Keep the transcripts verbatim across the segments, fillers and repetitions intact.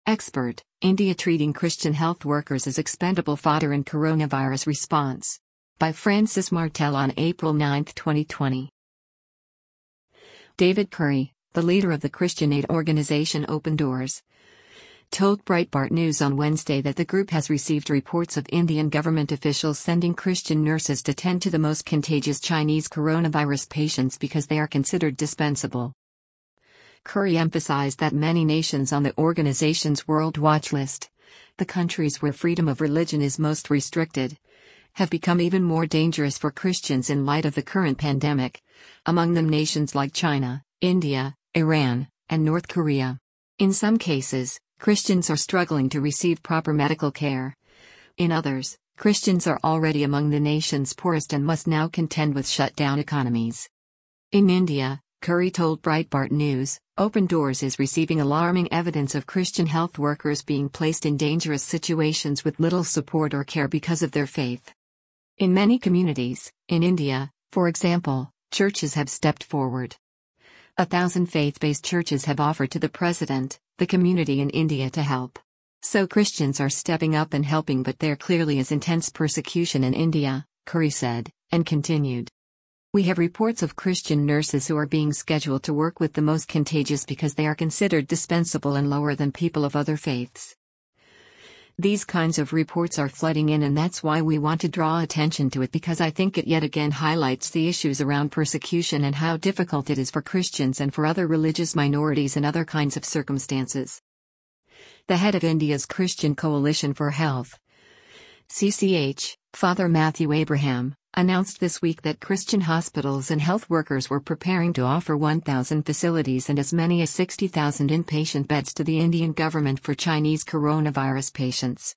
Expert, India treating Christian health workers as expendable fodder in coronavirus response. By Francis Martel on April ninth, twenty twenty. David Curry, the leader of the Christian aid organization Open Doors, told Breitbart News on Wednesday that the group has received reports of Indian government officials sending Christian nurses to tend to the most contagious Chinese coronavirus patients because they are considered dispensable. Curry emphasized that many nations on the organization's World Watch list, the countries where freedom of religion is most restricted, have become even more dangerous for Christians in light of the current pandemic, among them nations like China, India, Iran, and North Korea. In some cases, Christians are struggling to receive proper medical care. In others, Christians are already among the nation's poorest and must now contend with shut-down economies. In India, Curry told Breitbart News, Open Doors is receiving alarming evidence of Christian health workers being placed in dangerous situations with little support or care because of their faith. In many communities, in India, for example, churches have stepped forward. A thousand faith-based churches have offered to the president, the community in India to help. So Christians are stepping up and helping, but there clearly is intense persecution in India, Curry said, and continued. We have reports of Christian nurses who are being scheduled to work with the most contagious because they are considered dispensable and lower than people of other faiths. These kinds of reports are flooding in, and that's why we want to draw attention to it, because I think it yet again highlights the issues around persecution and how difficult it is for Christians and for other religious minorities in other kinds of circumstances. The head of India's Christian Coalition for Health, C C H, Father Matthew Abraham, announced this week that Christian hospitals and health workers were preparing to offer one thousand facilities and as many as sixty thousand inpatient beds to the Indian government for Chinese coronavirus patients.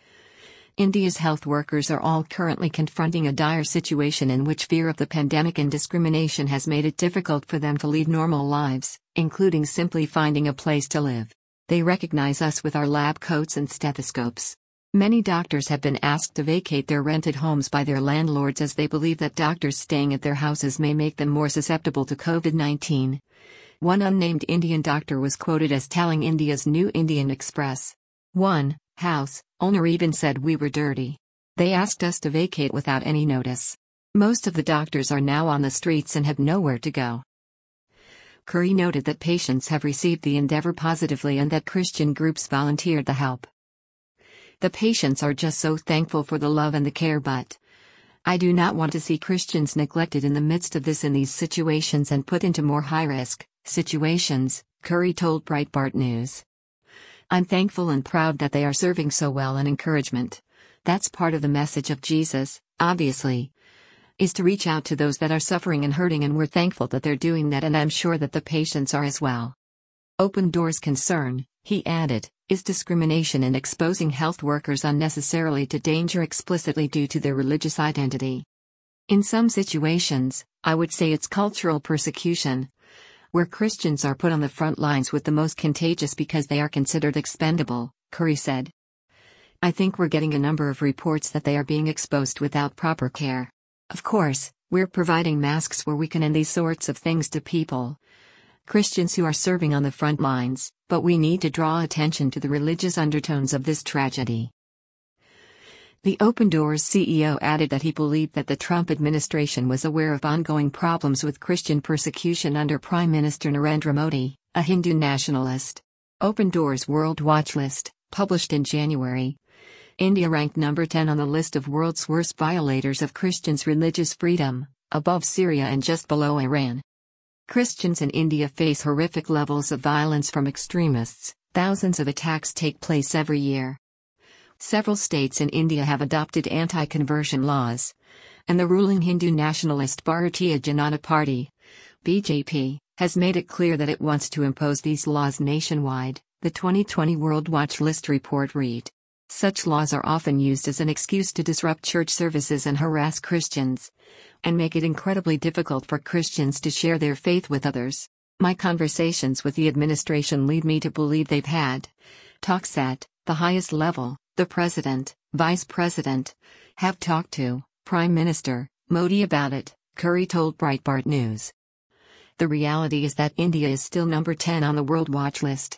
India's health workers are all currently confronting a dire situation in which fear of the pandemic and discrimination has made it difficult for them to lead normal lives, including simply finding a place to live. They recognize us with our lab coats and stethoscopes. Many doctors have been asked to vacate their rented homes by their landlords as they believe that doctors staying at their houses may make them more susceptible to COVID nineteen. One unnamed Indian doctor was quoted as telling India's New Indian Express, "One house owner even said we were dirty. They asked us to vacate without any notice. Most of the doctors are now on the streets and have nowhere to go." Curry noted that patients have received the endeavor positively and that Christian groups volunteered the help. The patients are just so thankful for the love and the care, but I do not want to see Christians neglected in the midst of this in these situations and put into more high-risk situations, Curry told Breitbart News. I'm thankful and proud that they are serving so well, and encouragement. That's part of the message of Jesus, obviously, is to reach out to those that are suffering and hurting, and we're thankful that they're doing that, and I'm sure that the patients are as well. Open Doors' concern, he added, is discrimination and exposing health workers unnecessarily to danger explicitly due to their religious identity. In some situations, I would say it's cultural persecution, where Christians are put on the front lines with the most contagious because they are considered expendable, Curry said. I think we're getting a number of reports that they are being exposed without proper care. Of course, we're providing masks where we can and these sorts of things to people, Christians who are serving on the front lines, but we need to draw attention to the religious undertones of this tragedy. The Open Doors C E O added that he believed that the Trump administration was aware of ongoing problems with Christian persecution under Prime Minister Narendra Modi, a Hindu nationalist. Open Doors' World Watch list, published in January. India ranked number ten on the list of world's worst violators of Christians' religious freedom, above Syria and just below Iran. Christians in India face horrific levels of violence from extremists. Thousands of attacks take place every year. Several states in India have adopted anti-conversion laws, and the ruling Hindu nationalist Bharatiya Janata Party, B J P, has made it clear that it wants to impose these laws nationwide, the twenty twenty World Watch List report read. Such laws are often used as an excuse to disrupt church services and harass Christians, and make it incredibly difficult for Christians to share their faith with others. My conversations with the administration lead me to believe they've had talks at the highest level. The President, Vice President, have talked to Prime Minister Modi about it, Curry told Breitbart News. The reality is that India is still number ten on the World Watch list.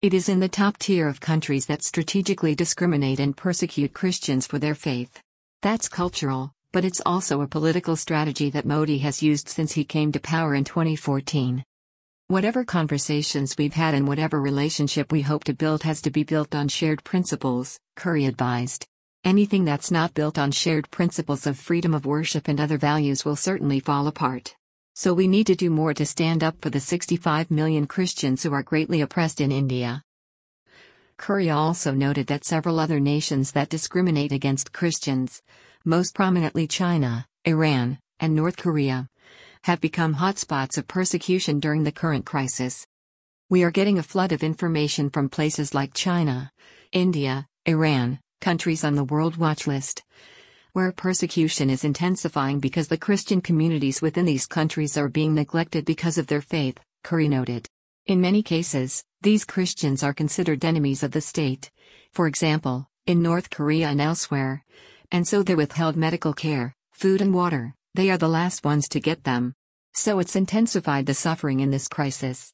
It is in the top tier of countries that strategically discriminate and persecute Christians for their faith. That's cultural, but it's also a political strategy that Modi has used since he came to power in twenty fourteen. Whatever conversations we've had and whatever relationship we hope to build has to be built on shared principles, Curry advised. Anything that's not built on shared principles of freedom of worship and other values will certainly fall apart. So we need to do more to stand up for the sixty-five million Christians who are greatly oppressed in India. Curry also noted that several other nations that discriminate against Christians, most prominently China, Iran, and North Korea, have become hotspots of persecution during the current crisis. We are getting a flood of information from places like China, India, Iran, countries on the World Watch List, where persecution is intensifying because the Christian communities within these countries are being neglected because of their faith, Curry noted. In many cases, these Christians are considered enemies of the state, for example, in North Korea and elsewhere, and so they're withheld medical care, food and water. They are the last ones to get them. So it's intensified the suffering in this crisis.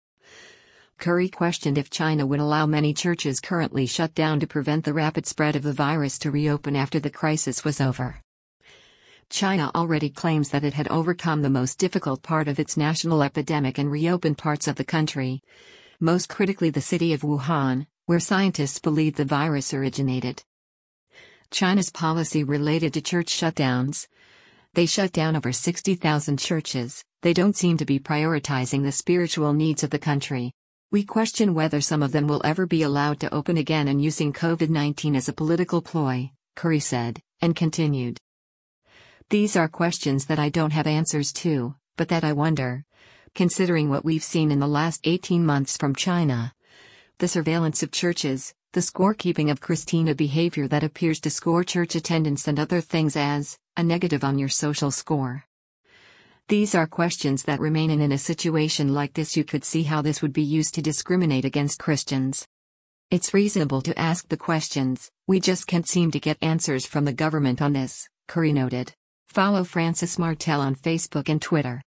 Curry questioned if China would allow many churches currently shut down to prevent the rapid spread of the virus to reopen after the crisis was over. China already claims that it had overcome the most difficult part of its national epidemic and reopened parts of the country, most critically the city of Wuhan, where scientists believe the virus originated. China's policy related to church shutdowns. They shut down over sixty thousand churches. They don't seem to be prioritizing the spiritual needs of the country. We question whether some of them will ever be allowed to open again and using COVID nineteen as a political ploy, Curry said, and continued. These are questions that I don't have answers to, but that I wonder, considering what we've seen in the last eighteen months from China. The surveillance of churches, the scorekeeping of Christina behavior that appears to score church attendance and other things as a negative on your social score. These are questions that remain, and in a situation like this you could see how this would be used to discriminate against Christians. It's reasonable to ask the questions, we just can't seem to get answers from the government on this, Curry noted. Follow Francis Martel on Facebook and Twitter.